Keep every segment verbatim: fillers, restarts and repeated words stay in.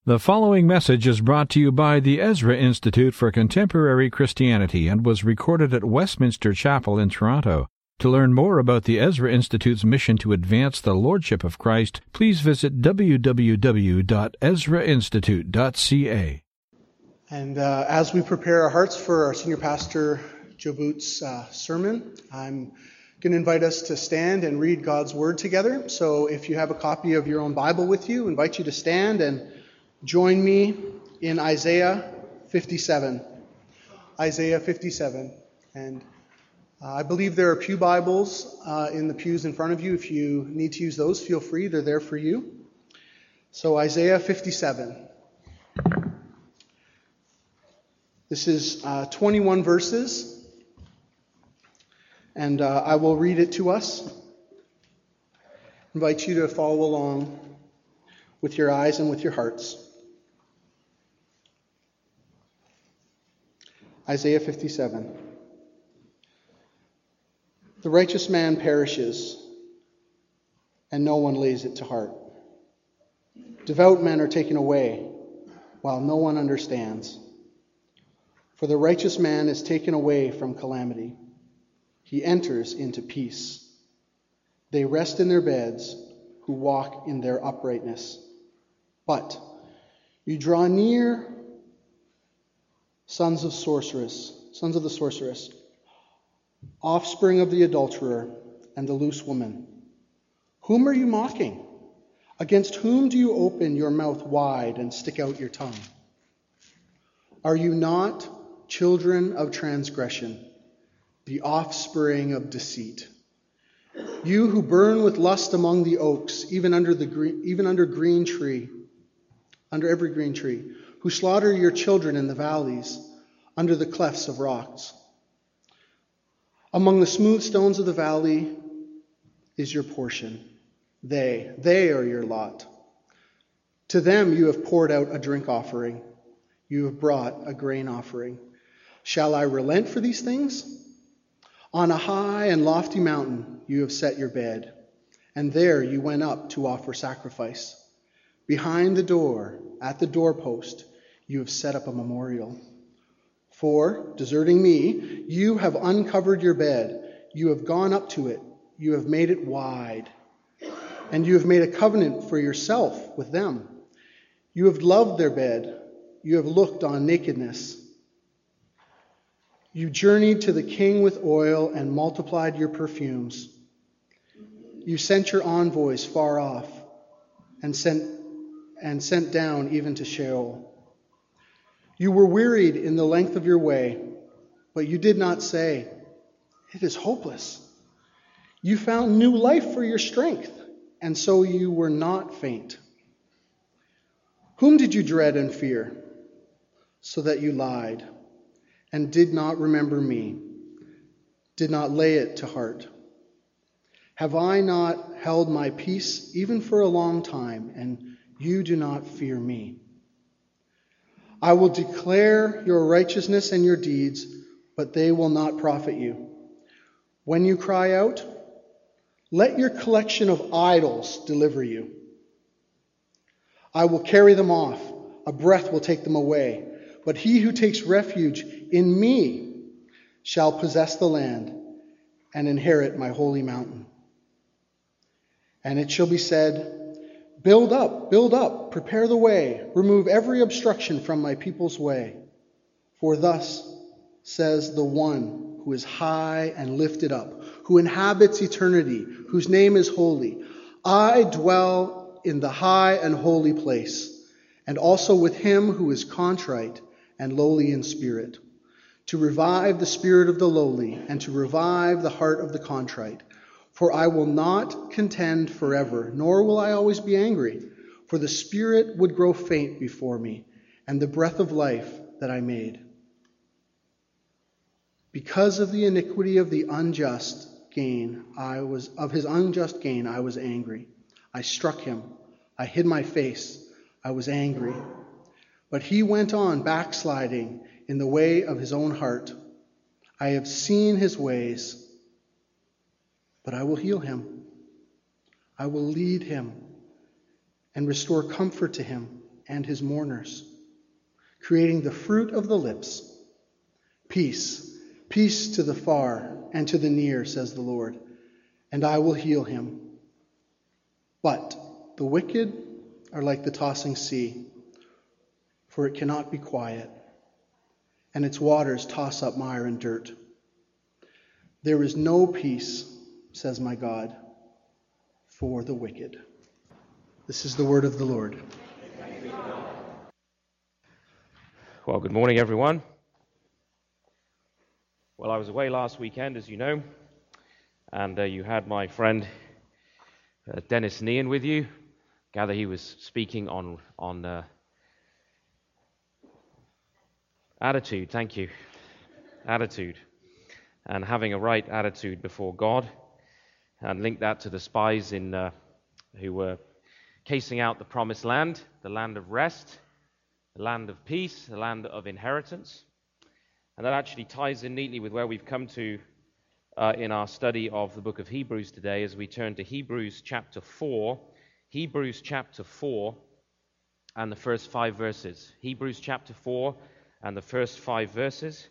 The following message is brought to you by the Ezra Institute for Contemporary Christianity and was recorded at Westminster Chapel in Toronto. To learn more about the Ezra Institute's mission to advance the Lordship of Christ, please visit w w w dot ezra institute dot c a. And uh, as we prepare our hearts for our Senior Pastor Joe Boot's uh, sermon, I'm going to invite us to stand and read God's Word together. So if you have a copy of your own Bible with you, I invite you to stand and join me in Isaiah fifty-seven. Isaiah fifty-seven. And uh, I believe there are pew Bibles uh, in the pews in front of you. If you need to use those, feel free. They're there for you. So Isaiah fifty-seven. This is uh, twenty-one verses. And uh, I will read it to us. I invite you to follow along with your eyes and with your hearts. Isaiah fifty-seven. The righteous man perishes, and no one lays it to heart. Devout men are taken away, while no one understands. For the righteous man is taken away from calamity. He enters into peace. They rest in their beds who walk in their uprightness. But you draw near, sons of sorceress, sons of the sorceress, offspring of the adulterer and the loose woman. Whom are you mocking? Against whom do you open your mouth wide and stick out your tongue? Are you not children of transgression, the offspring of deceit? You who burn with lust among the oaks, even under the green, even under green tree, under every green tree, who slaughter your children in the valleys, under the clefts of rocks. Among the smooth stones of the valley is your portion. They, they are your lot. To them you have poured out a drink offering. You have brought a grain offering. Shall I relent for these things? On a high and lofty mountain you have set your bed, and there you went up to offer sacrifice. Behind the door, at the doorpost, you have set up a memorial. For, deserting me, you have uncovered your bed. You have gone up to it. You have made it wide. And you have made a covenant for yourself with them. You have loved their bed. You have looked on nakedness. You journeyed to the king with oil and multiplied your perfumes. You sent your envoys far off and sent and sent down even to Sheol. You were wearied in the length of your way, but you did not say, "It is hopeless." You found new life for your strength, and so you were not faint. Whom did you dread and fear, so that you lied, and did not remember me, did not lay it to heart? Have I not held my peace even for a long time, and you do not fear me? I will declare your righteousness and your deeds, but they will not profit you. When you cry out, let your collection of idols deliver you. I will carry them off. A breath will take them away. But he who takes refuge in me shall possess the land and inherit my holy mountain. And it shall be said, build up, build up, prepare the way, remove every obstruction from my people's way. For thus says the one who is high and lifted up, who inhabits eternity, whose name is holy. I dwell in the high and holy place, and also with him who is contrite and lowly in spirit, to revive the spirit of the lowly and to revive the heart of the contrite. For I will not contend forever, nor will I always be angry, for the spirit would grow faint before me, and the breath of life that I made. Because of the iniquity of the unjust gain, I was of his unjust gain, I was angry. I struck him. I hid my face. I was angry. But he went on backsliding in the way of his own heart. I have seen his ways, but I will heal him. I will lead him and restore comfort to him. and his mourners, creating the fruit of the lips. Peace, peace to the far and to the near, says the Lord, and I will heal him. But the wicked are like the tossing sea, for it cannot be quiet, and its waters toss up mire and dirt. There is no peace, says my God, for the wicked. This is the word of the Lord. Well, good morning, everyone. Well, I was away last weekend, as you know, and uh, you had my friend uh, Dennis Nean with you. Gather he was speaking on on uh, attitude. Thank you, attitude, and having a right attitude before God, and link that to the spies in uh, who were casing out the promised land, the land of rest, the land of peace, the land of inheritance. And that actually ties in neatly with where we've come to uh, in our study of the book of Hebrews today as we turn to Hebrews chapter four. Hebrews chapter four and the first five verses. Hebrews chapter four and the first five verses.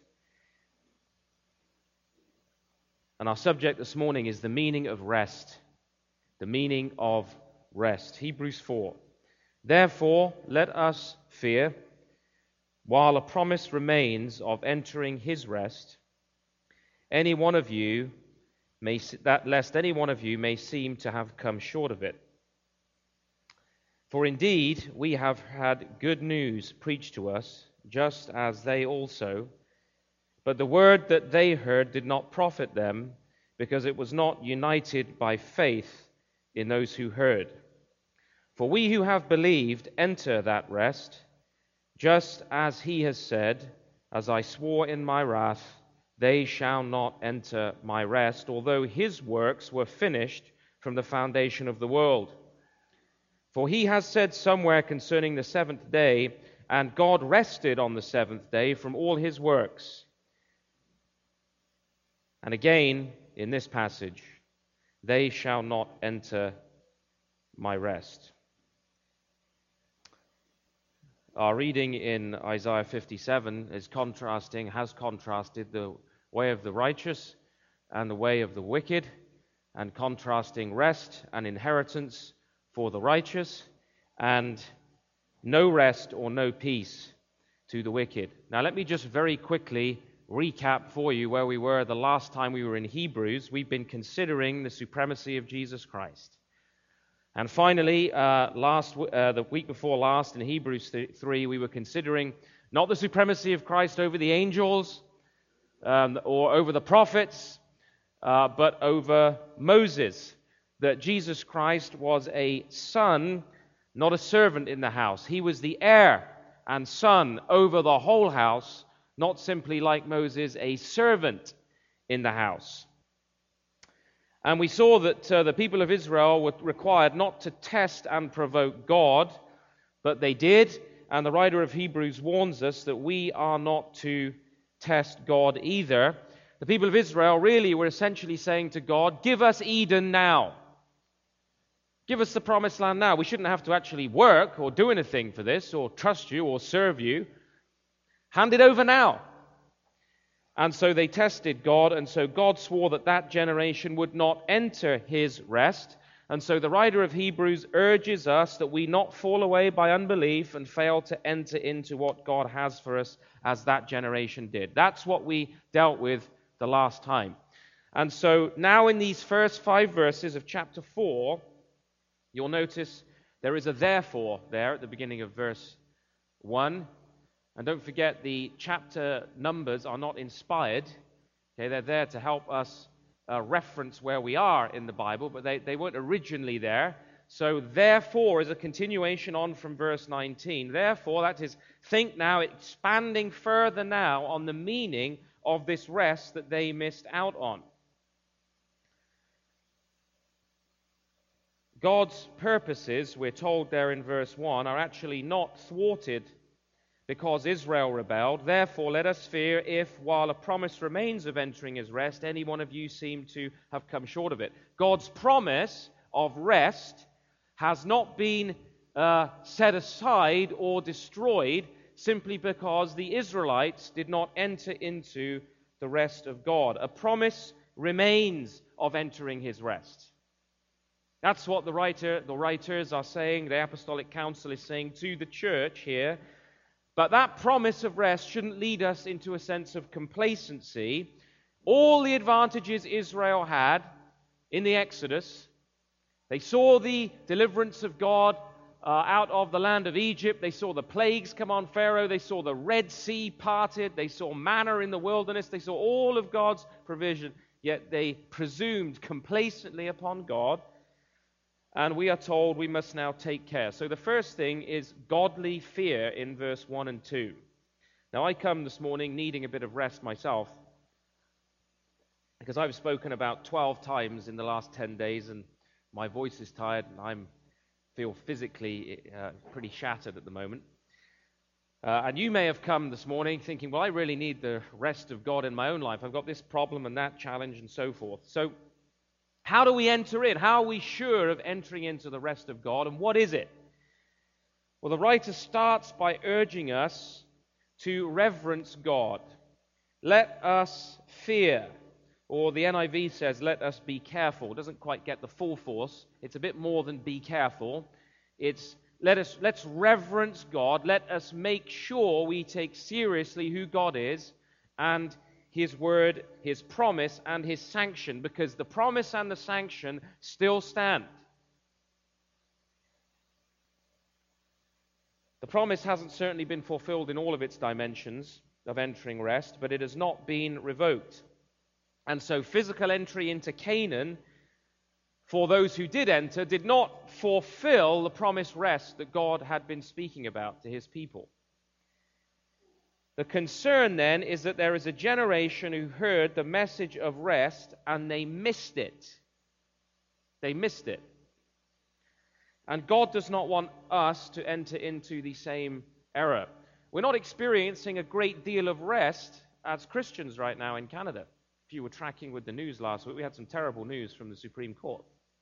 And our subject this morning is the meaning of rest. The meaning of rest. Hebrews four. Therefore, let us fear, while a promise remains of entering his rest, any one of you may that lest any one of you may seem to have come short of it. For indeed, we have had good news preached to us, just as they also, but the word that they heard did not profit them, because it was not united by faith in those who heard. For we who have believed enter that rest, just as he has said, as I swore in my wrath, they shall not enter my rest, although his works were finished from the foundation of the world. For he has said somewhere concerning the seventh day, and God rested on the seventh day from all his works. And again, in this passage, they shall not enter my rest. Our reading in Isaiah fifty-seven is contrasting, has contrasted the way of the righteous and the way of the wicked, and contrasting rest and inheritance for the righteous, and no rest or no peace to the wicked. Now let me just very quickly recap for you where we were the last time we were in Hebrews. We've been considering the supremacy of Jesus Christ. And finally, uh, last uh, the week before last in Hebrews three, we were considering not the supremacy of Christ over the angels um, or over the prophets, uh, but over Moses, that Jesus Christ was a son, not a servant in the house. He was the heir and son over the whole house, not simply like Moses, a servant in the house. And we saw that uh, the people of Israel were required not to test and provoke God, but they did. And the writer of Hebrews warns us that we are not to test God either. The people of Israel really were essentially saying to God, give us Eden now. Give us the promised land now. We shouldn't have to actually work or do anything for this or trust you or serve you. Hand it over now. And so they tested God, and so God swore that that generation would not enter his rest. And so the writer of Hebrews urges us that we not fall away by unbelief and fail to enter into what God has for us as that generation did. That's what we dealt with the last time. And so now in these first five verses of chapter four, you'll notice there is a therefore there at the beginning of verse one. And don't forget, the chapter numbers are not inspired. Okay, they're there to help us uh, reference where we are in the Bible, but they, they weren't originally there. So therefore is a continuation on from verse nineteen. Therefore, that is, think now, expanding further now on the meaning of this rest that they missed out on. God's purposes, we're told there in verse one, are actually not thwarted because Israel rebelled. Therefore, let us fear if, while a promise remains of entering his rest, any one of you seem to have come short of it. God's promise of rest has not been uh, set aside or destroyed simply because the Israelites did not enter into the rest of God. A promise remains of entering his rest. That's what the writer, the writers are saying, the Apostolic Council is saying to the church here. But that promise of rest shouldn't lead us into a sense of complacency. All the advantages Israel had in the Exodus, they saw the deliverance of God uh, out of the land of Egypt. They saw the plagues come on Pharaoh. They saw the Red Sea parted. They saw manna in the wilderness. They saw all of God's provision. Yet they presumed complacently upon God. And we are told we must now take care. So the first thing is godly fear in verse one and two. Now I come this morning needing a bit of rest myself, because I've spoken about twelve times in the last ten days, and my voice is tired, and I feel physically uh, pretty shattered at the moment. Uh, and you may have come this morning thinking, well, I really need the rest of God in my own life. I've got this problem and that challenge and so forth. So how do we enter in? How are we sure of entering into the rest of God, and what is it? Well, the writer starts by urging us to reverence God. Let us fear. Or the N I V says, let us be careful. It doesn't quite get the full force. It's a bit more than be careful. It's let us, let's reverence God. Let us make sure we take seriously who God is and his word, his promise, and his sanction, because the promise and the sanction still stand. The promise hasn't certainly been fulfilled in all of its dimensions of entering rest, but it has not been revoked. And so physical entry into Canaan, for those who did enter, did not fulfill the promised rest that God had been speaking about to his people. The concern then is that there is a generation who heard the message of rest and they missed it. They missed it. And God does not want us to enter into the same error. We're not experiencing a great deal of rest as Christians right now in Canada. If you were tracking with the news last week, we had some terrible news from the Supreme Court.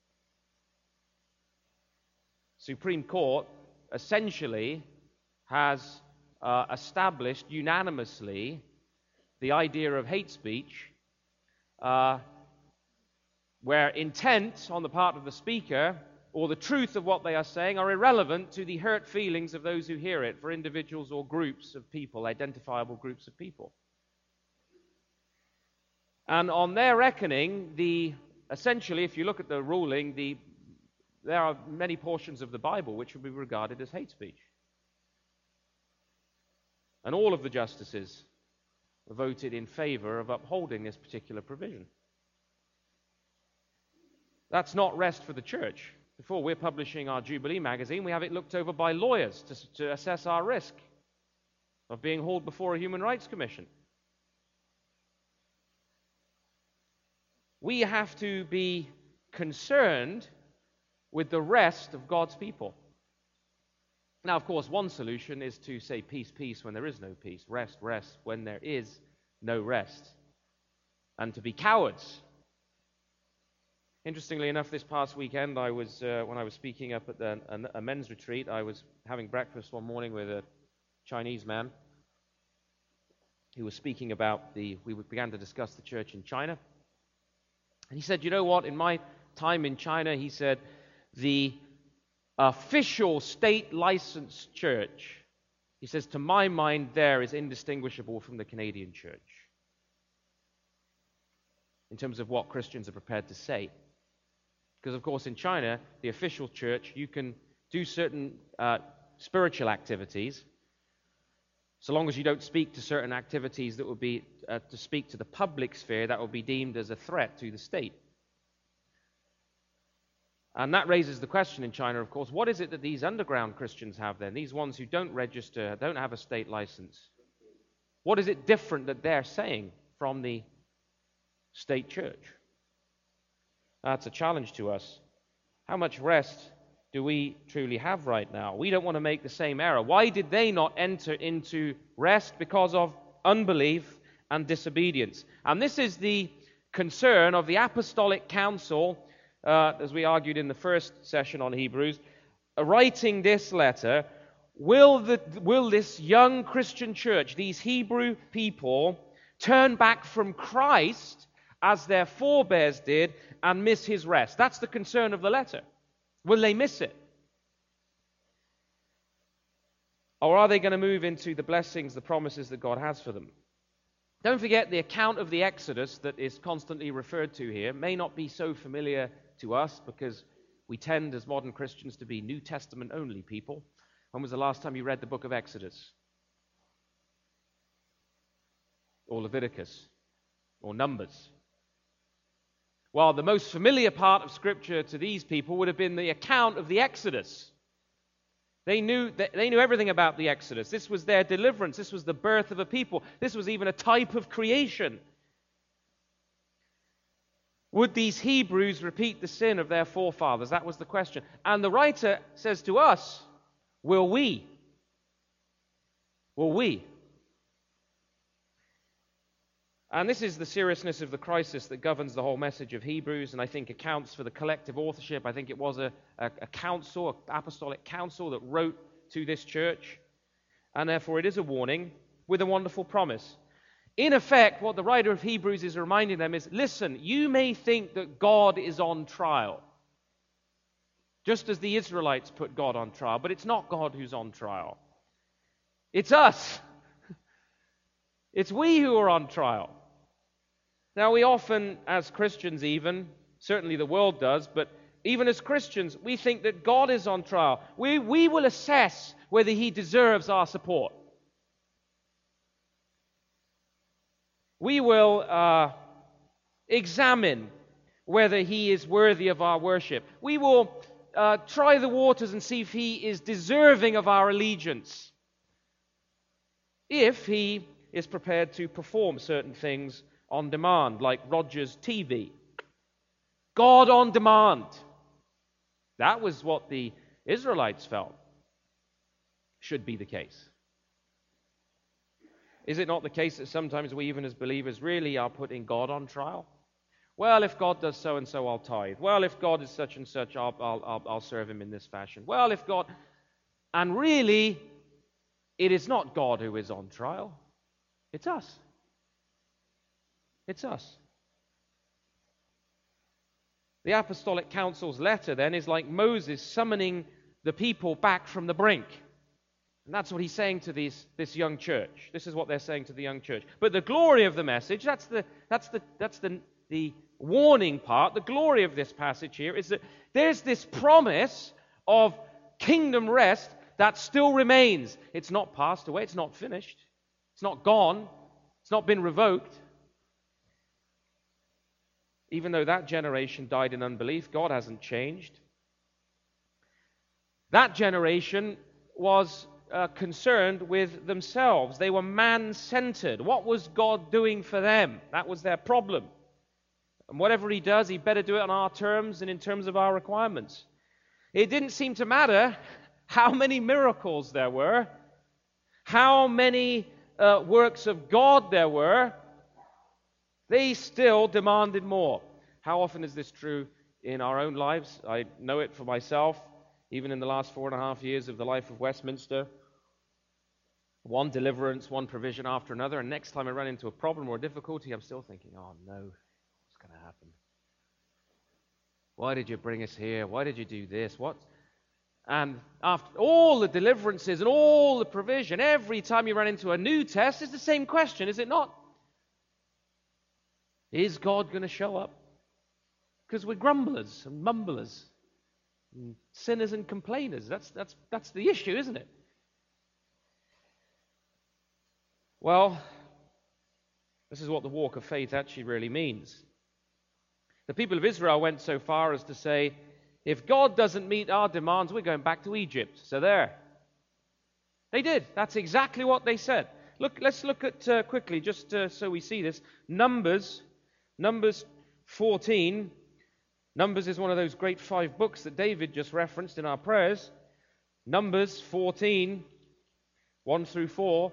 Supreme Court essentially has uh, established unanimously the idea of hate speech, uh, where intent on the part of the speaker or the truth of what they are saying are irrelevant to the hurt feelings of those who hear it, for individuals or groups of people, identifiable groups of people. And on their reckoning, the essentially, if you look at the ruling, the there are many portions of the Bible which would be regarded as hate speech. And all of the justices voted in favor of upholding this particular provision. That's not rest for the church. Before we're publishing our Jubilee magazine, we have it looked over by lawyers to, to assess our risk of being hauled before a Human Rights Commission. We have to be concerned with the rest of God's people. Now, of course, one solution is to say peace, peace when there is no peace, rest, rest when there is no rest, and to be cowards. Interestingly enough, this past weekend, I was uh, when I was speaking up at the, a, a men's retreat, I was having breakfast one morning with a Chinese man who was speaking about the, we began to discuss the church in China. And he said, you know what, in my time in China, he said, the official state-licensed church, he says, to my mind, there is indistinguishable from the Canadian church in terms of what Christians are prepared to say. Because, of course, in China, the official church, you can do certain uh, spiritual activities, so long as you don't speak to certain activities that would be, uh, to speak to the public sphere, that would be deemed as a threat to the state. And that raises the question in China, of course, what is it that these underground Christians have then? These ones who don't register, don't have a state license. What is it different that they're saying from the state church? That's a challenge to us. How much rest do we truly have right now? We don't want to make the same error. Why did they not enter into rest? Because of unbelief and disobedience. And this is the concern of the Apostolic Council, uh, as we argued in the first session on Hebrews, writing this letter, will, the, will this young Christian church, these Hebrew people, turn back from Christ as their forebears did and miss his rest? That's the concern of the letter. Will they miss it? Or are they going to move into the blessings, the promises that God has for them? Don't forget, the account of the Exodus that is constantly referred to here may not be so familiar to us because we tend as modern Christians to be New Testament only people. When was the last time you read the book of Exodus? Or Leviticus? Or Numbers? Well, the most familiar part of Scripture to these people would have been the account of the Exodus. They knew, they knew everything about the Exodus. This was their deliverance. This was the birth of a people. This was even a type of creation. Would these Hebrews repeat the sin of their forefathers? That was the question. And the writer says to us, will we? Will we? And this is the seriousness of the crisis that governs the whole message of Hebrews, and I think accounts for the collective authorship. I think it was a, a, a council, an apostolic council that wrote to this church, and therefore it is a warning with a wonderful promise. In effect, what the writer of Hebrews is reminding them is, listen, you may think that God is on trial, just as the Israelites put God on trial, but it's not God who's on trial. It's us. It's we who are on trial. Now, we often, as Christians even, certainly the world does, but even as Christians, we think that God is on trial. We, we will assess whether he deserves our support. We will uh, examine whether he is worthy of our worship. We will uh, try the waters and see if he is deserving of our allegiance. If he is prepared to perform certain things on demand, like Rogers T V. God on demand. That was what the Israelites felt should be the case. Is it not the case that sometimes we, even as believers, really are putting God on trial? Well, if God does so and so, I'll tithe. Well, if God is such and such, I'll, I'll, I'll, I'll serve him in this fashion. Well, if God... And really, it is not God who is on trial. It's us. It's us. The Apostolic Council's letter, then, is like Moses summoning the people back from the brink. And that's what he's saying to these, this young church. This is what they're saying to the young church. But the glory of the message, that's the, that's the, that's the, the warning part. The glory of this passage here is that there's this promise of kingdom rest that still remains. It's not passed away. It's not finished. It's not gone. It's not been revoked. Even though that generation died in unbelief, God hasn't changed. That generation was uh, concerned with themselves. They were man-centered. What was God doing for them? That was their problem. And whatever he does, he better do it on our terms and in terms of our requirements. It didn't seem to matter how many miracles there were, how many uh, works of God there were. They still demanded more. How often is this true in our own lives? I know it for myself, even in the last four and a half years of the life of Westminster. One deliverance, one provision after another, and next time I run into a problem or a difficulty, I'm still thinking, oh no, what's going to happen? Why did you bring us here? Why did you do this? What? And after all the deliverances and all the provision, every time you run into a new test, it's the same question, is it not? Is God going to show up? Because we're grumblers and mumblers, and sinners and complainers. That's, that's, that's the issue, isn't it? Well, this is what the walk of faith actually really means. The people of Israel went so far as to say, if God doesn't meet our demands, we're going back to Egypt. So there. They did. That's exactly what they said. Look, let's look at uh, quickly, just uh, so we see this. Numbers, Numbers fourteen. Numbers is one of those great five books that David just referenced in our prayers. Numbers fourteen, one through four.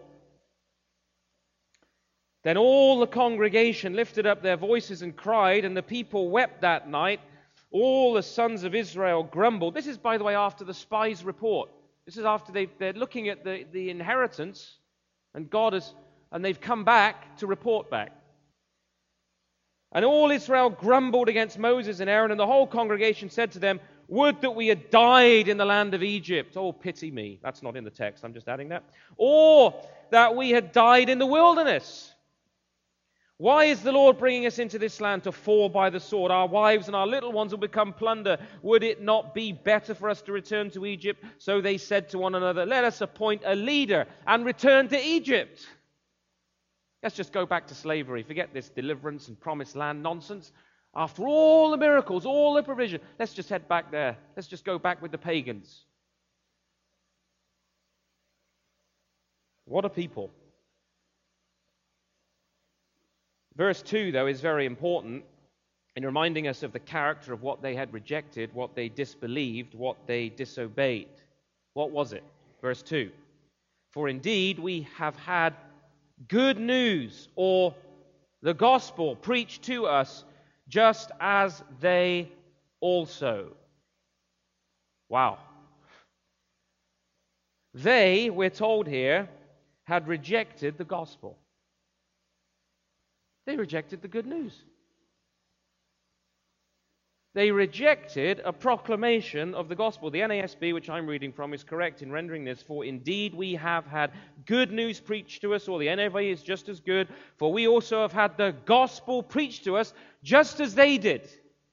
Then all the congregation lifted up their voices and cried, and the people wept that night All the sons of Israel grumbled. This is, by the way, after the spies' report. This is after they, they're looking at the, the inheritance, and God has, and they've come back to report back. And all Israel grumbled against Moses and Aaron, and the whole congregation said to them, "Would that we had died in the land of Egypt." Oh, pity me. That's not in the text. I'm just adding that. "Or that we had died in the wilderness. Why is the Lord bringing us into this land to fall by the sword? Our wives and our little ones will become plunder. Would it not be better for us to return to Egypt?" So they said to one another, "Let us appoint a leader and return to Egypt." Let's just go back to slavery. Forget this deliverance and promised land nonsense. After all the miracles, all the provision, let's just head back there. Let's just go back with the pagans. What a people. Verse two, though, is very important in reminding us of the character of what they had rejected, what they disbelieved, what they disobeyed. What was it? Verse two. "For indeed we have had good news," or the gospel, "preached to us, just as they also." Wow. They, we're told here, had rejected the gospel. They rejected the good news. They rejected a proclamation of the gospel. The N A S B, which I'm reading from, is correct in rendering this, "For indeed we have had good news preached to us," or the N I V is just as good, "for we also have had the gospel preached to us, just as they did."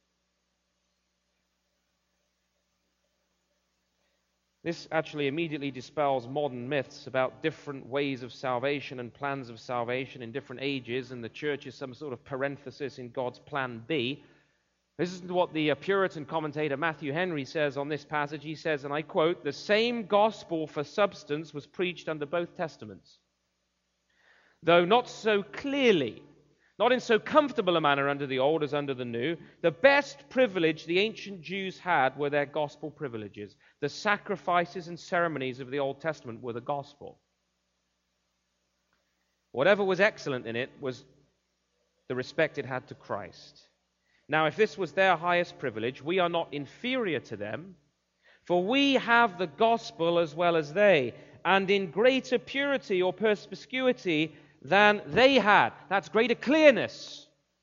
This actually immediately dispels modern myths about different ways of salvation and plans of salvation in different ages, and the church is some sort of parenthesis in God's plan B. This is what the Puritan commentator Matthew Henry says on this passage. He says, and I quote, "The same gospel for substance was preached under both testaments, though not so clearly, not in so comfortable a manner under the old as under the new. The best privilege the ancient Jews had were their gospel privileges. The sacrifices and ceremonies of the Old Testament were the gospel. Whatever was excellent in it was the respect it had to Christ. Now, if this was their highest privilege, we are not inferior to them, for we have the gospel as well as they, and in greater purity or perspicuity than they had." That's greater clearness.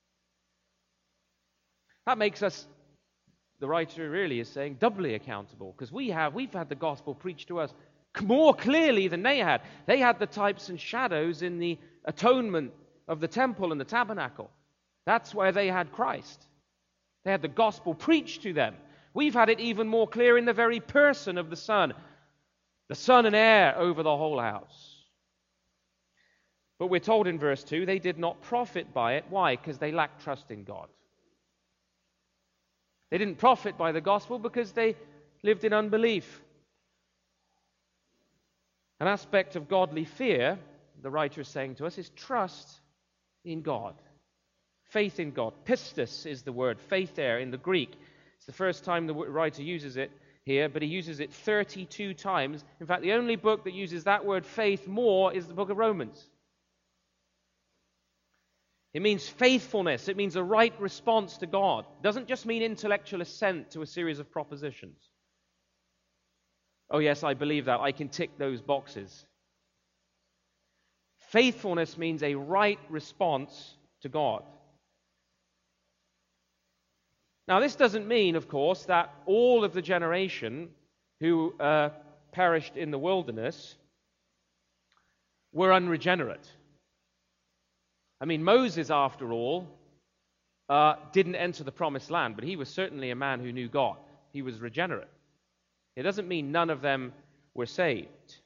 That makes us, the writer really is saying, doubly accountable, because we have, we've had the gospel preached to us more clearly than they had. They had the types and shadows in the atonement of the temple and the tabernacle. That's where they had Christ. They had the gospel preached to them. We've had it even more clear in the very person of the Son, the Son and heir over the whole house. But we're told in verse two, they did not profit by it. Why? Because they lacked trust in God. They didn't profit by the gospel because they lived in unbelief. An aspect of godly fear, the writer is saying to us, is trust in God. Faith in God. Pistis is the word, faith there in the Greek. It's the first time the writer uses it here, but he uses it thirty-two times. In fact, the only book that uses that word faith more is the book of Romans. It means faithfulness. It means a right response to God. It doesn't just mean intellectual assent to a series of propositions. Oh yes, I believe that. I can tick those boxes. Faithfulness means a right response to God. Now, this doesn't mean, of course, that all of the generation who uh, perished in the wilderness were unregenerate. I mean, Moses, after all, uh, didn't enter the promised land, but he was certainly a man who knew God. He was regenerate. It doesn't mean none of them were saved.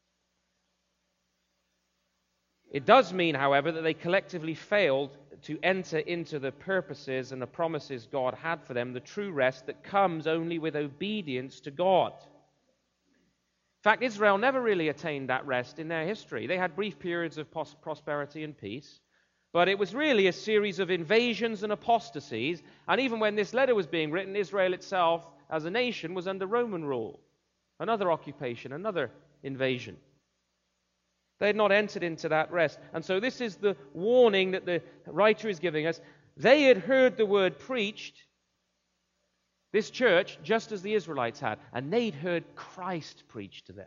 It does mean, however, that they collectively failed to enter into the purposes and the promises God had for them, the true rest that comes only with obedience to God. In fact, Israel never really attained that rest in their history. They had brief periods of pos- prosperity and peace, but it was really a series of invasions and apostasies, and even when this letter was being written, Israel itself, as a nation, was under Roman rule. Another occupation, another invasion. They had not entered into that rest. And so this is the warning that the writer is giving us. They had heard the word preached, This church, just as the Israelites had, and they'd heard Christ preach to them.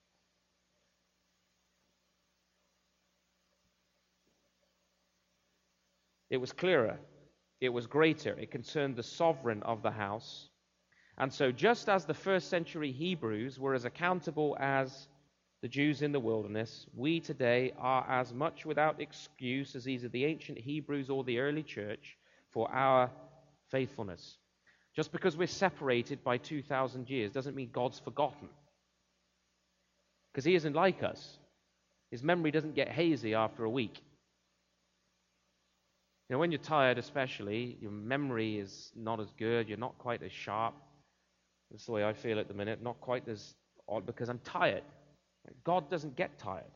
It was clearer. It was greater. It concerned the sovereign of the house. And so just as the first century Hebrews were as accountable as the Jews in the wilderness, we today are as much without excuse as either the ancient Hebrews or the early church for our faithfulness. Just because we're separated by two thousand years doesn't mean God's forgotten. Because he isn't like us. His memory doesn't get hazy after a week. You know, when you're tired especially, your memory is not as good, you're not quite as sharp. That's the way I feel at the minute, not quite as odd because I'm tired. God doesn't get tired.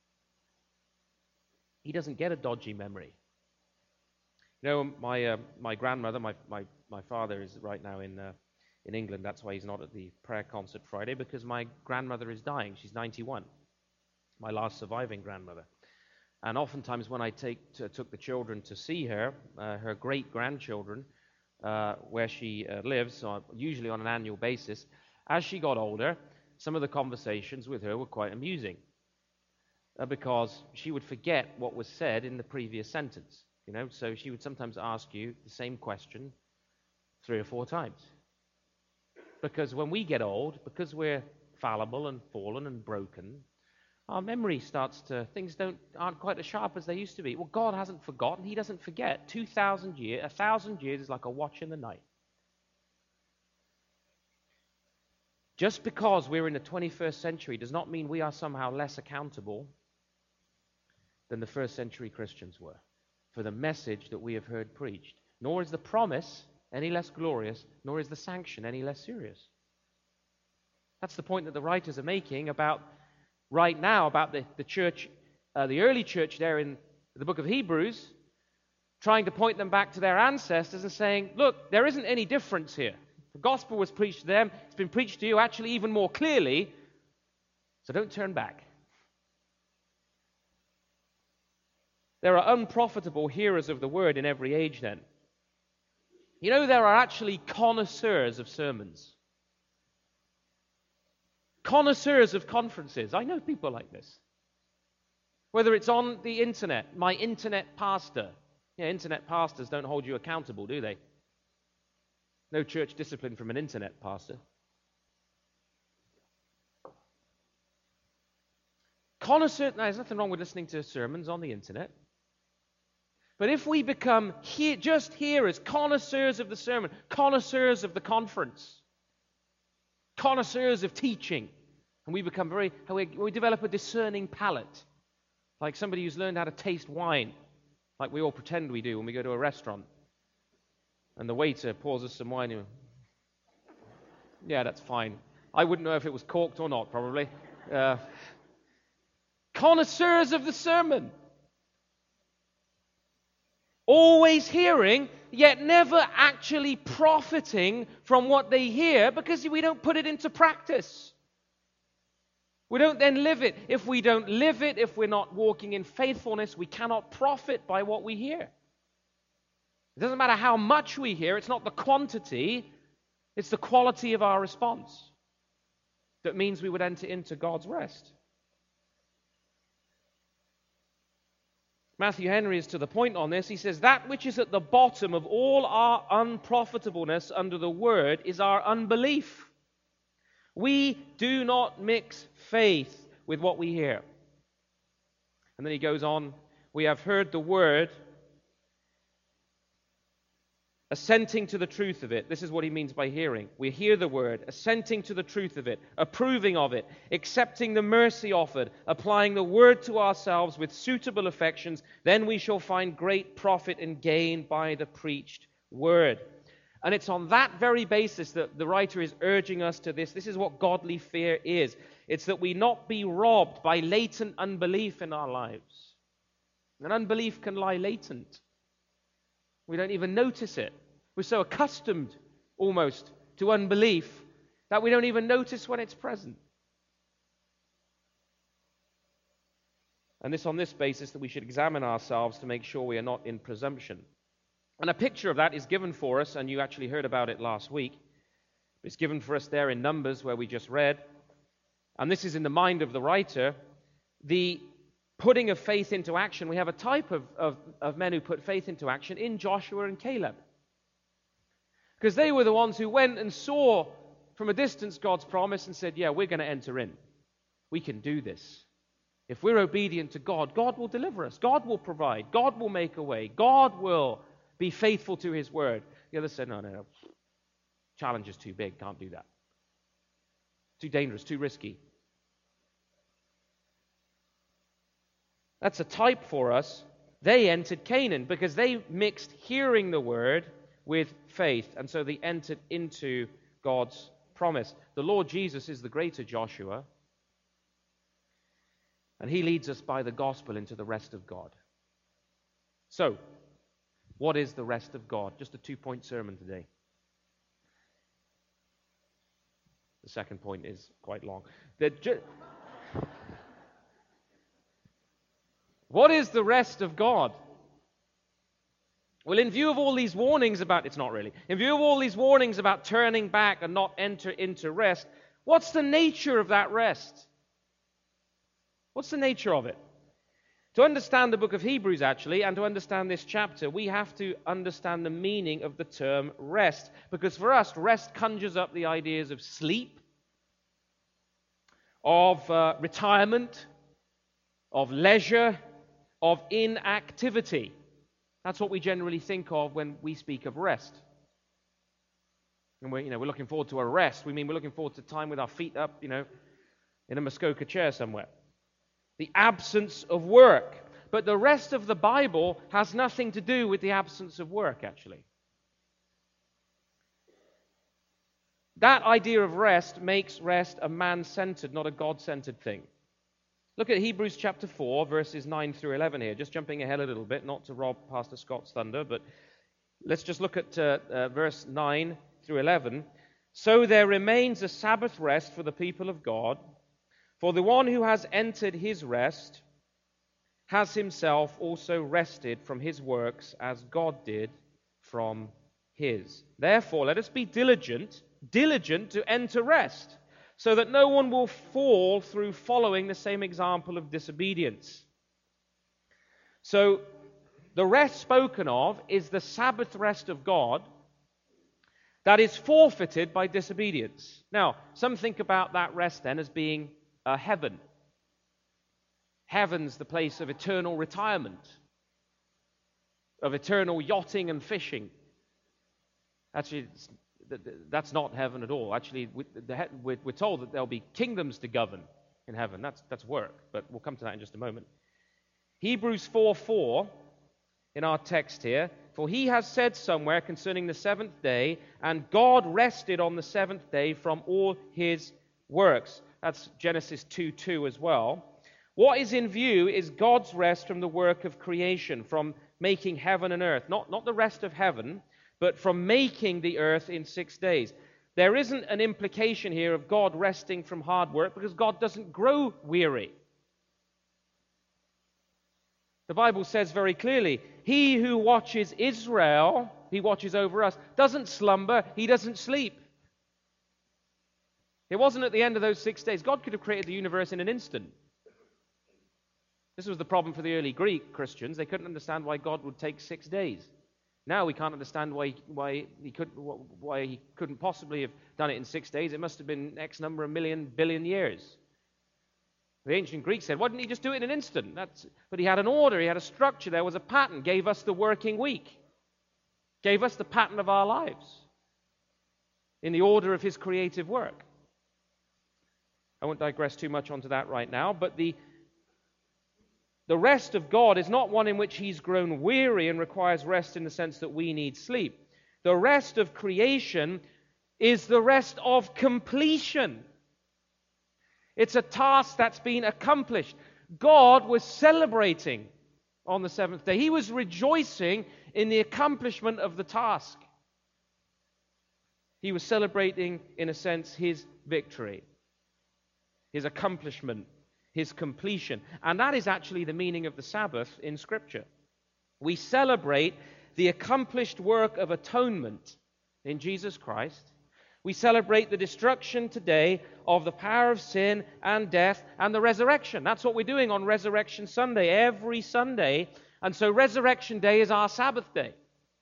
He doesn't get a dodgy memory. You know, my uh, my grandmother, my, my, my father is right now in uh, in England. That's why he's not at the prayer concert Friday, because my grandmother is dying. She's ninety-one, my last surviving grandmother. And oftentimes when I take to, took the children to see her, uh, her great-grandchildren, uh, where she uh, lives, uh, usually on an annual basis, as she got older, some of the conversations with her were quite amusing uh, because she would forget what was said in the previous sentence. You know, so she would sometimes ask you the same question three or four times. Because when we get old, because we're fallible and fallen and broken, our memory starts to, things don't aren't quite as sharp as they used to be. Well, God hasn't forgotten. He doesn't forget. Two thousand years, a thousand years is like a watch in the night. Just because we're in the twenty-first century does not mean we are somehow less accountable than the first century Christians were for the message that we have heard preached. Nor is the promise any less glorious, nor is the sanction any less serious. That's the point that the writers are making about right now, about the, the church, uh, the early church there in the book of Hebrews, trying to point them back to their ancestors and saying, look, there isn't any difference here. The gospel was preached to them. It's been preached to you actually even more clearly. So don't turn back. There are unprofitable hearers of the word in every age then. You know, there are actually connoisseurs of sermons. Connoisseurs of conferences. I know people like this. Whether it's on the internet, my internet pastor. Yeah, internet pastors don't hold you accountable, do they? No church discipline from an internet pastor. Connoisseur, now, there's nothing wrong with listening to sermons on the internet. But if we become he, just hearers, connoisseurs of the sermon, connoisseurs of the conference, connoisseurs of teaching, and we become very, we, we develop a discerning palate, like somebody who's learned how to taste wine, like we all pretend we do when we go to a restaurant. And the waiter pours us some wine. And, yeah, that's fine. I wouldn't know if it was corked or not, probably. Uh, connoisseurs of the sermon. Always hearing, yet never actually profiting from what they hear because we don't put it into practice. We don't then live it. If we don't live it, if we're not walking in faithfulness, we cannot profit by what we hear. It doesn't matter how much we hear, it's not the quantity, it's the quality of our response that means we would enter into God's rest. Matthew Henry is to the point on this. He says, that which is at the bottom of all our unprofitableness under the word is our unbelief. We do not mix faith with what we hear. And then he goes on, we have heard the word, assenting to the truth of it. This is what he means by hearing. We hear the word, assenting to the truth of it, approving of it, accepting the mercy offered, applying the word to ourselves with suitable affections, then we shall find great profit and gain by the preached word. And it's on that very basis that the writer is urging us to this. This is what godly fear is. It's that we not be robbed by latent unbelief in our lives. And unbelief can lie latent. We don't even notice it. We're so accustomed almost to unbelief that we don't even notice when it's present. And it's on this basis that we should examine ourselves to make sure we are not in presumption. And a picture of that is given for us, and you actually heard about it last week, It's given for us there in Numbers, where we just read. And this is in the mind of the writer. The putting of faith into action, we have a type of, of, of men who put faith into action in Joshua and Caleb. Because they were the ones who went and saw from a distance God's promise and said, yeah, we're going to enter in. We can do this. If we're obedient to God, God will deliver us. God will provide. God will make a way. God will be faithful to his word. The others said, no, no, no. Challenge is too big. Can't do that. Too dangerous, too risky. That's a type for us. They entered Canaan because they mixed hearing the word with faith. And so they entered into God's promise. The Lord Jesus is the greater Joshua. And he leads us by the gospel into the rest of God. So, what is the rest of God? Just a two-point sermon today. The second point is quite long. Ju- what is the rest of God? Well, in view of all these warnings about, it's not really, in view of all these warnings about turning back and not enter into rest, what's the nature of that rest? What's the nature of it? To understand the book of Hebrews, actually, and to understand this chapter, we have to understand the meaning of the term rest. Because for us, rest conjures up the ideas of sleep, of uh, retirement, of leisure, of inactivity. That's what we generally think of when we speak of rest. And we're, you know, we're looking forward to a rest. We mean we're looking forward to time with our feet up, you know, in a Muskoka chair somewhere. The absence of work. But the rest of the Bible has nothing to do with the absence of work, actually. That idea of rest makes rest a man-centered, not a God-centered thing. Look at Hebrews chapter four, verses nine through eleven here. Just jumping ahead a little bit, not to rob Pastor Scott's thunder, but let's just look at uh, uh, verse nine through eleven. So there remains a Sabbath rest for the people of God. For the one who has entered his rest has himself also rested from his works as God did from his. Therefore, let us be diligent, diligent to enter rest, so that no one will fall through following the same example of disobedience. So, the rest spoken of is the Sabbath rest of God that is forfeited by disobedience. Now, some think about that rest then as being Uh, heaven. Heaven's the place of eternal retirement, of eternal yachting and fishing. Actually, that's not heaven at all. Actually, we're told that there'll be kingdoms to govern in heaven. That's, that's work, but we'll come to that in just a moment. Hebrews four four, in our text here, for he has said somewhere concerning the seventh day, and God rested on the seventh day from all his works. That's Genesis two two as well. What is in view is God's rest from the work of creation, from making heaven and earth. Not, not the rest of heaven, but from making the earth in six days. There isn't an implication here of God resting from hard work, because God doesn't grow weary. The Bible says very clearly, he who watches Israel, he watches over us, doesn't slumber, he doesn't sleep. It wasn't at the end of those six days. God could have created the universe in an instant. This was the problem for the early Greek Christians. They couldn't understand why God would take six days. Now we can't understand why why he could why he couldn't possibly have done it in six days. It must have been X number of million billion years. The ancient Greeks said, why didn't he just do it in an instant? That's, but he had an order, he had a structure, there was a pattern, gave us the working week, gave us the pattern of our lives in the order of his creative work. I won't digress too much onto that right now, but the, the rest of God is not one in which he's grown weary and requires rest in the sense that we need sleep. The rest of creation is the rest of completion. It's a task that's been accomplished. God was celebrating on the seventh day. He was rejoicing in the accomplishment of the task. He was celebrating, in a sense, his victory, his accomplishment, his completion. And that is actually the meaning of the Sabbath in Scripture. We celebrate the accomplished work of atonement in Jesus Christ. We celebrate the destruction today of the power of sin and death and the resurrection. That's what we're doing on Resurrection Sunday, every Sunday. And so Resurrection Day is our Sabbath day.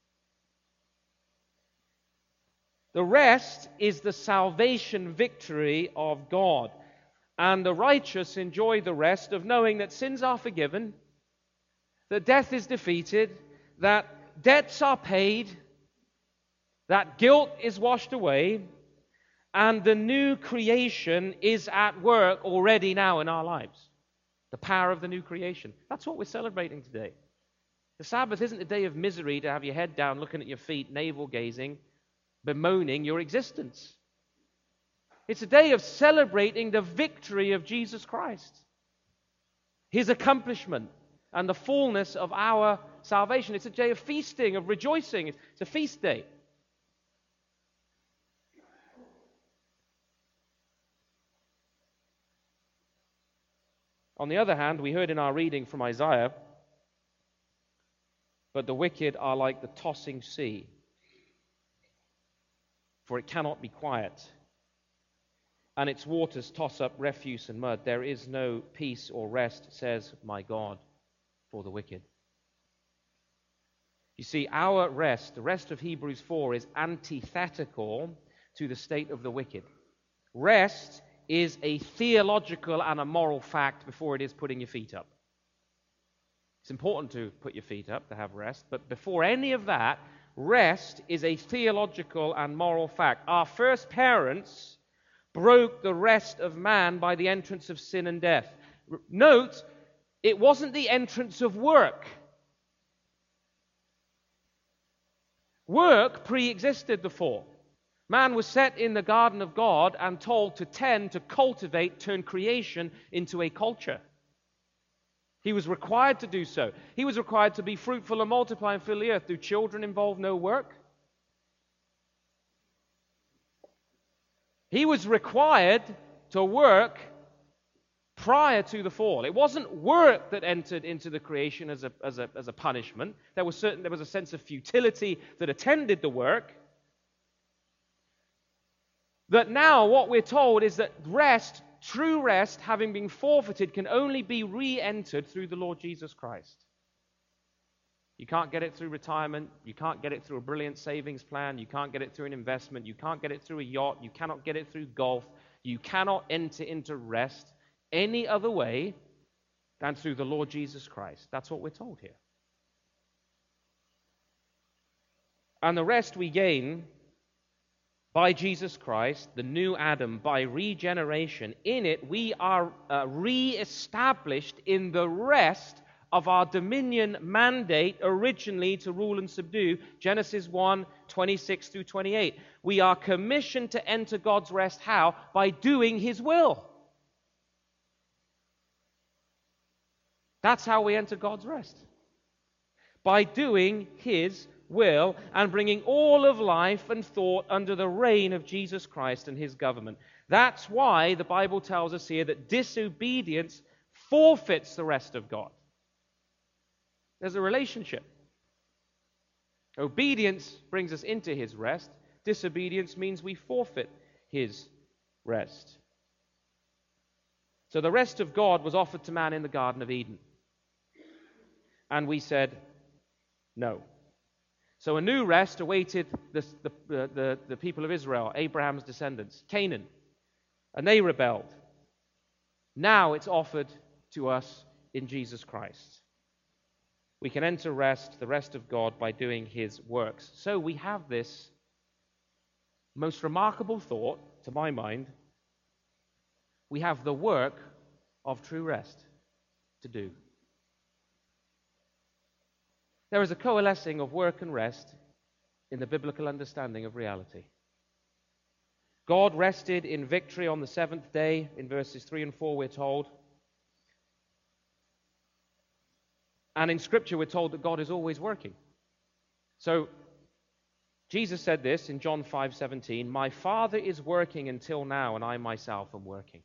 The rest is the salvation victory of God. And the righteous enjoy the rest of knowing that sins are forgiven, that death is defeated, that debts are paid, that guilt is washed away, and the new creation is at work already now in our lives. The power of the new creation. That's what we're celebrating today. The Sabbath isn't a day of misery to have your head down, looking at your feet, navel-gazing, bemoaning your existence. It's a day of celebrating the victory of Jesus Christ, His accomplishment, and the fullness of our salvation. It's a day of feasting, of rejoicing. It's a feast day. On the other hand, we heard in our reading from Isaiah, but the wicked are like the tossing sea, for it cannot be quiet, and its waters toss up refuse and mud. There is no peace or rest, says my God, for the wicked. You see, our rest, the rest of Hebrews four, is antithetical to the state of the wicked. Rest is a theological and a moral fact before it is putting your feet up. It's important to put your feet up to have rest, but before any of that, rest is a theological and moral fact. Our first parents broke the rest of man by the entrance of sin and death. Note, it wasn't the entrance of work. Work pre-existed the fall. Man was set in the garden of God and told to tend, to cultivate, turn creation into a culture. He was required to do so. He was required to be fruitful and multiply and fill the earth. Do children involve no work? He was required to work prior to the fall. It wasn't work that entered into the creation as a, as a, as a punishment. There was certain, there was a sense of futility that attended the work. That now what we're told is that rest, true rest, having been forfeited, can only be re-entered through the Lord Jesus Christ. You can't get it through retirement. You can't get it through a brilliant savings plan. You can't get it through an investment. You can't get it through a yacht. You cannot get it through golf. You cannot enter into rest any other way than through the Lord Jesus Christ. That's what we're told here. And the rest we gain by Jesus Christ, the new Adam, by regeneration. In it, we are uh, re-established in the rest of our dominion mandate, originally to rule and subdue, Genesis one, twenty-six through twenty-eight. We are commissioned to enter God's rest. How? By doing His will. That's how we enter God's rest. By doing His will and bringing all of life and thought under the reign of Jesus Christ and His government. That's why the Bible tells us here that disobedience forfeits the rest of God. There's a relationship. Obedience brings us into His rest. Disobedience means we forfeit His rest. So the rest of God was offered to man in the Garden of Eden. And we said, no. So a new rest awaited the, the, the, the people of Israel, Abraham's descendants, Canaan. And they rebelled. Now it's offered to us in Jesus Christ. We can enter rest, the rest of God, by doing His works. So we have this most remarkable thought, to my mind. We have the work of true rest to do. There is a coalescing of work and rest in the biblical understanding of reality. God rested in victory on the seventh day. In verses three and four, we're told. And in Scripture, we're told that God is always working. So, Jesus said this in John five seventeen, "My Father is working until now, and I myself am working."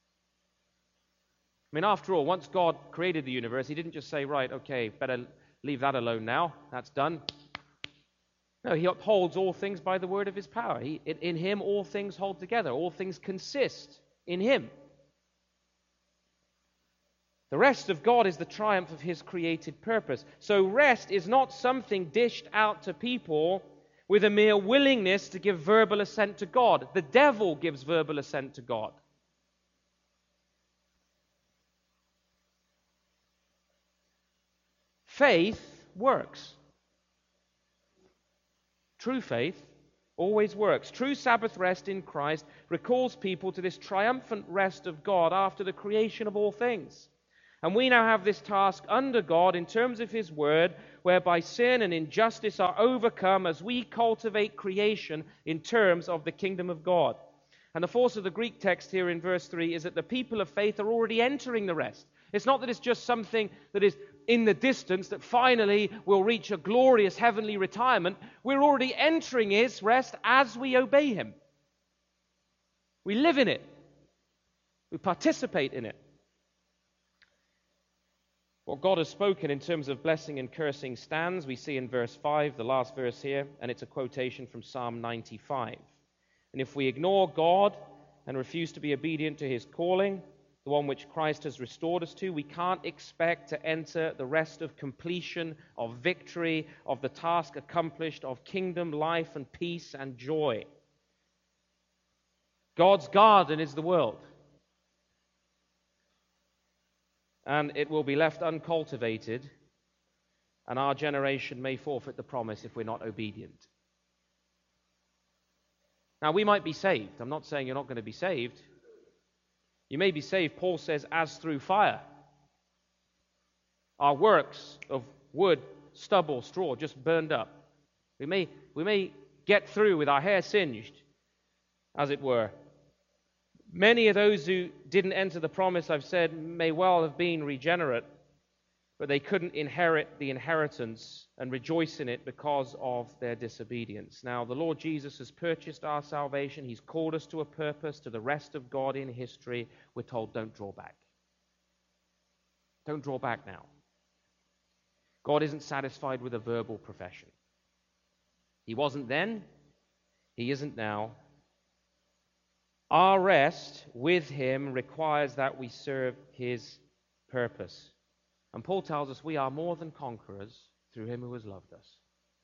I mean, after all, once God created the universe, He didn't just say, right, okay, better leave that alone now. That's done. No, he upholds all things by the word of his power. He, in, in him all things hold together. All things consist in him. The rest of God is the triumph of his created purpose. So rest is not something dished out to people with a mere willingness to give verbal assent to God. The devil gives verbal assent to God. Faith works. True faith always works. True Sabbath rest in Christ recalls people to this triumphant rest of God after the creation of all things. And we now have this task under God in terms of his word, whereby sin and injustice are overcome as we cultivate creation in terms of the kingdom of God. And the force of the Greek text here in verse three is that the people of faith are already entering the rest. It's not that it's just something that is in the distance that finally will reach a glorious heavenly retirement. We're already entering his rest as we obey him. We live in it. We participate in it. What God has spoken in terms of blessing and cursing stands. We see in verse five, the last verse here, and it's a quotation from Psalm ninety-five. And if we ignore God and refuse to be obedient to his calling, the one which Christ has restored us to, we can't expect to enter the rest of completion, of victory, of the task accomplished, of kingdom life and peace and joy. God's garden is the world. And it will be left uncultivated, and our generation may forfeit the promise if we're not obedient. Now, we might be saved. I'm not saying you're not going to be saved. You may be saved, Paul says, as through fire. Our works of wood, stubble, straw just burned up. We may, we may get through with our hair singed, as it were. Many of those who didn't enter the promise, I've said, may well have been regenerate, but they couldn't inherit the inheritance and rejoice in it because of their disobedience. Now, the Lord Jesus has purchased our salvation. He's called us to a purpose, to the rest of God in history. We're told, don't draw back. Don't draw back now. God isn't satisfied with a verbal profession. He wasn't then. He isn't now. Our rest with him requires that we serve his purpose. And Paul tells us we are more than conquerors through him who has loved us.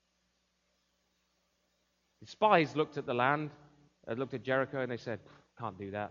The spies looked at the land, uh, looked at Jericho, and they said, can't do that.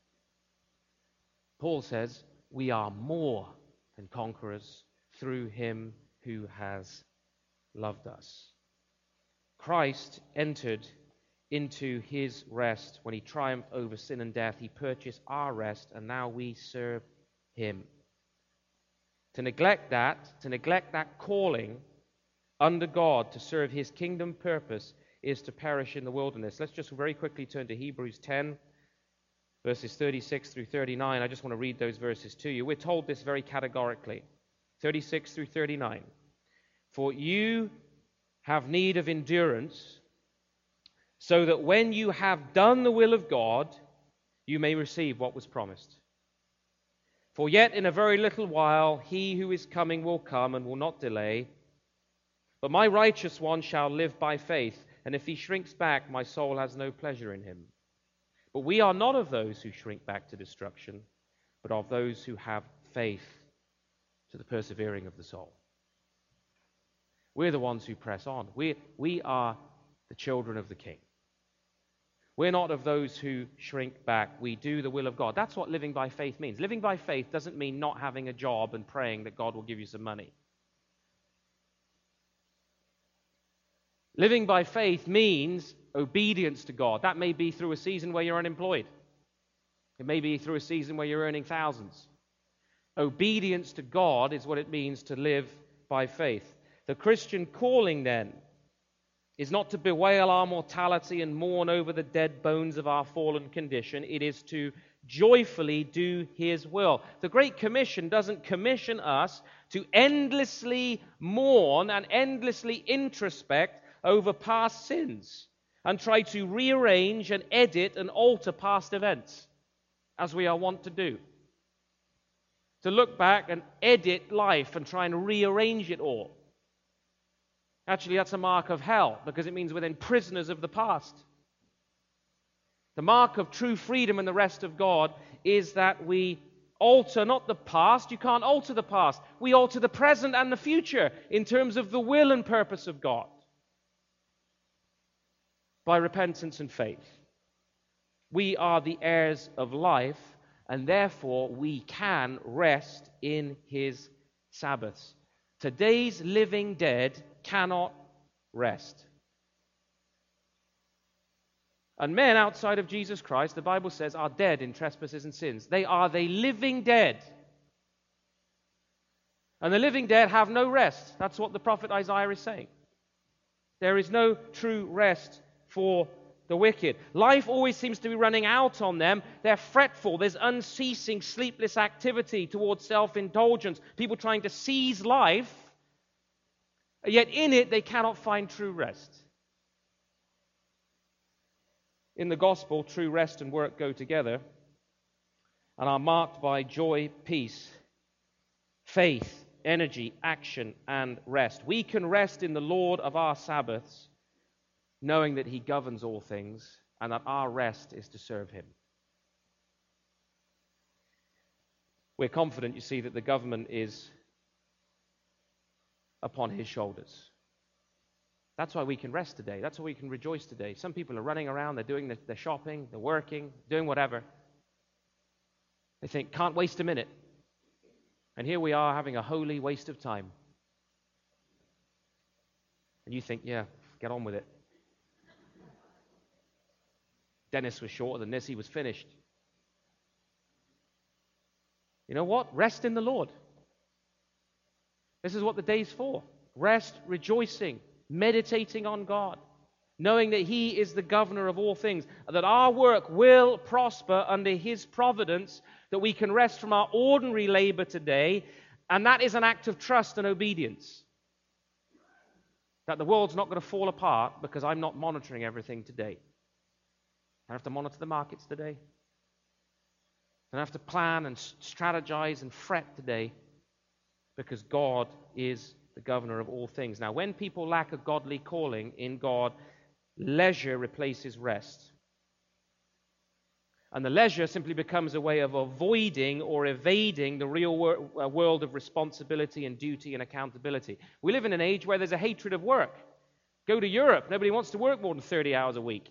Paul says we are more than conquerors through him who has loved us. Christ entered into his rest when he triumphed over sin and death. He purchased our rest, and now we serve him. To neglect that, to neglect that calling under God to serve his kingdom purpose is to perish in the wilderness. Let's just very quickly turn to Hebrews ten, verses thirty-six through thirty-nine. I just want to read those verses to you. We're told this very categorically. thirty-six through thirty-nine. For you have need of endurance, so that when you have done the will of God, you may receive what was promised. For yet in a very little while he who is coming will come and will not delay. But my righteous one shall live by faith, and if he shrinks back, my soul has no pleasure in him. But we are not of those who shrink back to destruction, but of those who have faith to the persevering of the soul. We're the ones who press on. We, we are the children of the King. We're not of those who shrink back. We do the will of God. That's what living by faith means. Living by faith doesn't mean not having a job and praying that God will give you some money. Living by faith means obedience to God. That may be through a season where you're unemployed. It may be through a season where you're earning thousands. Obedience to God is what it means to live by faith. The Christian calling, then, is not to bewail our mortality and mourn over the dead bones of our fallen condition. It is to joyfully do his will. The Great Commission doesn't commission us to endlessly mourn and endlessly introspect over past sins and try to rearrange and edit and alter past events, as we are wont to do. To look back and edit life and try and rearrange it all. Actually, that's a mark of hell, because it means we're then prisoners of the past. The mark of true freedom and the rest of God is that we alter not the past. You can't alter the past. We alter the present and the future in terms of the will and purpose of God by repentance and faith. We are the heirs of life, and therefore we can rest in His Sabbaths. Today's living dead cannot rest. And men outside of Jesus Christ, the Bible says, are dead in trespasses and sins. They are the living dead. And the living dead have no rest. That's what the prophet Isaiah is saying. There is no true rest for the wicked. Life always seems to be running out on them. They're fretful. There's unceasing, sleepless activity towards self-indulgence. People trying to seize life, yet in it they cannot find true rest. In the gospel, true rest and work go together and are marked by joy, peace, faith, energy, action, and rest. We can rest in the Lord of our Sabbaths, knowing that He governs all things and that our rest is to serve Him. We're confident, you see, that the government is upon His shoulders. That's why we can rest today. That's why we can rejoice today. Some people are running around, they're doing their shopping, they're working, doing whatever. They think, can't waste a minute. And here we are having a holy waste of time. And you think, yeah, get on with it. Dennis was shorter than this, he was finished. You know what? Rest in the Lord. This is what the day's for. Rest, rejoicing, meditating on God, knowing that He is the governor of all things, that our work will prosper under His providence, that we can rest from our ordinary labor today, and that is an act of trust and obedience. That the world's not going to fall apart because I'm not monitoring everything today. I don't have to monitor the markets today. I don't have to plan and strategize and fret today, because God is the governor of all things. Now, when people lack a godly calling in God, leisure replaces rest. And the leisure simply becomes a way of avoiding or evading the real wor- uh, world of responsibility and duty and accountability. We live in an age where there's a hatred of work. Go to Europe. Nobody wants to work more than thirty hours a week.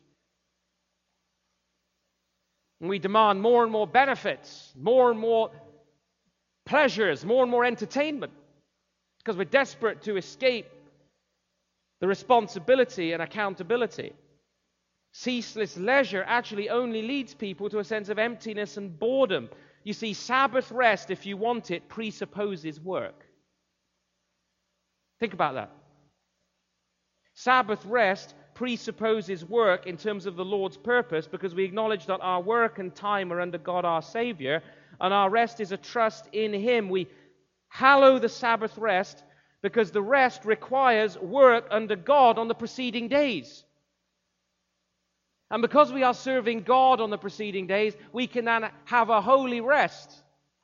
And we demand more and more benefits, more and more pleasures, more and more entertainment, because we're desperate to escape the responsibility and accountability. Ceaseless leisure actually only leads people to a sense of emptiness and boredom. You see, Sabbath rest, if you want it, presupposes work. Think about that. Sabbath rest presupposes work in terms of the Lord's purpose, because we acknowledge that our work and time are under God our Savior, and our rest is a trust in Him. We hallow the Sabbath rest because the rest requires work under God on the preceding days. And because we are serving God on the preceding days, we can then have a holy rest.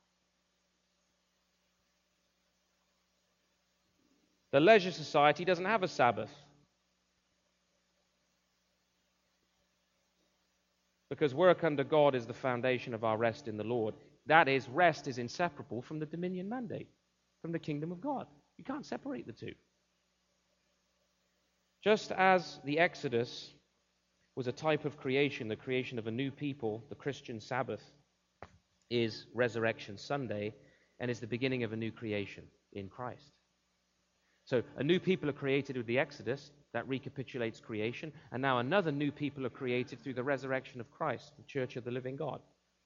The leisure society doesn't have a Sabbath, because work under God is the foundation of our rest in the Lord. That is, rest is inseparable from the dominion mandate, from the kingdom of God. You can't separate the two. Just as the Exodus was a type of creation, the creation of a new people, the Christian Sabbath is Resurrection Sunday and is the beginning of a new creation in Christ. So a new people are created with the Exodus, that recapitulates creation, and now another new people are created through the resurrection of Christ, the church of the living God.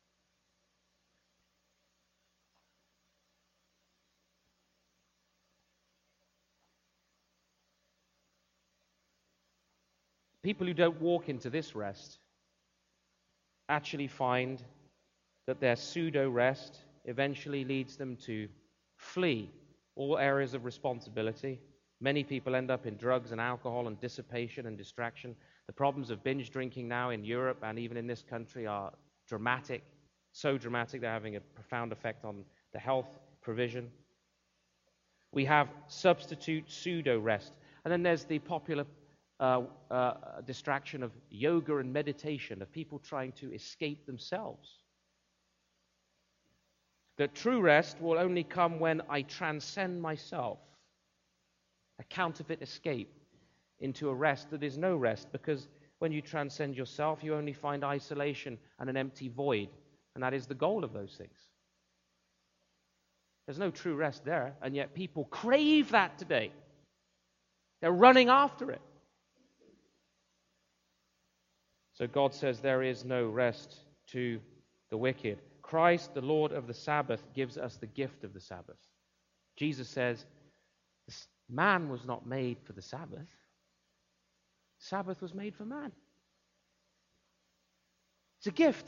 People who don't walk into this rest actually find that their pseudo-rest eventually leads them to flee all areas of responsibility. Many people end up in drugs and alcohol and dissipation and distraction. The problems of binge drinking now in Europe and even in this country are dramatic, so dramatic they're having a profound effect on the health provision. We have substitute pseudo-rest. And then there's the popular uh, uh, distraction of yoga and meditation, of people trying to escape themselves. That true rest will only come when I transcend myself, a counterfeit escape into a rest that is no rest, because when you transcend yourself, you only find isolation and an empty void, and that is the goal of those things. There's no true rest there, and yet people crave that today. They're running after it. So God says there is no rest to the wicked. Christ, the Lord of the Sabbath, gives us the gift of the Sabbath. Jesus says, man was not made for the Sabbath. Sabbath was made for man. It's a gift.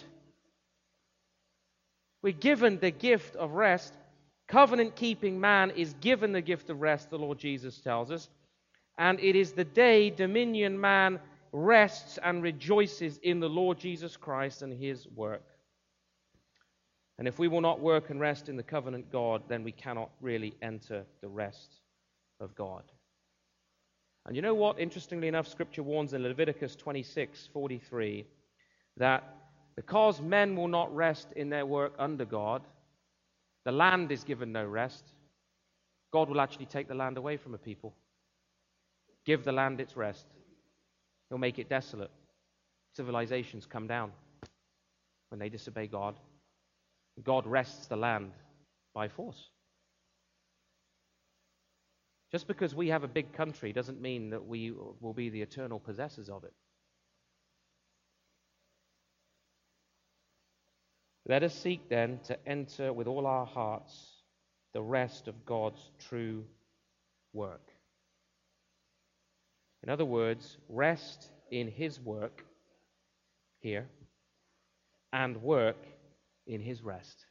We're given the gift of rest. Covenant-keeping man is given the gift of rest, the Lord Jesus tells us. And it is the day dominion man rests and rejoices in the Lord Jesus Christ and his work. And if we will not work and rest in the covenant God, then we cannot really enter the rest of God. And you know what? Interestingly enough, Scripture warns in Leviticus twenty-six forty-three that because men will not rest in their work under God, the land is given no rest. God will actually take the land away from a people. Give the land its rest. He'll make it desolate. Civilizations come down when they disobey God. God rests the land by force. Just because we have a big country doesn't mean that we will be the eternal possessors of it. Let us seek then to enter with all our hearts the rest of God's true work. In other words, rest in his work here and work in his rest.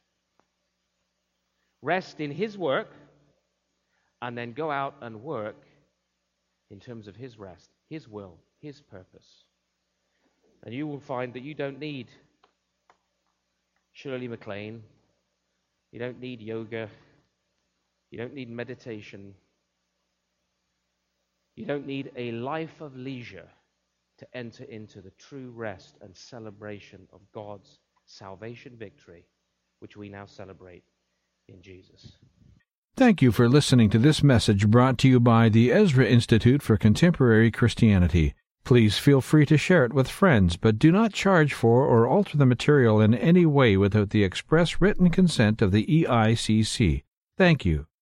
Rest in his work and then go out and work in terms of his rest, his will, his purpose. And you will find that you don't need Shirley MacLaine, you don't need yoga, you don't need meditation, you don't need a life of leisure to enter into the true rest and celebration of God's salvation victory, which we now celebrate in Jesus. Thank you for listening to this message brought to you by the Ezra Institute for Contemporary Christianity. Please feel free to share it with friends, but do not charge for or alter the material in any way without the express written consent of the E I C C. Thank you.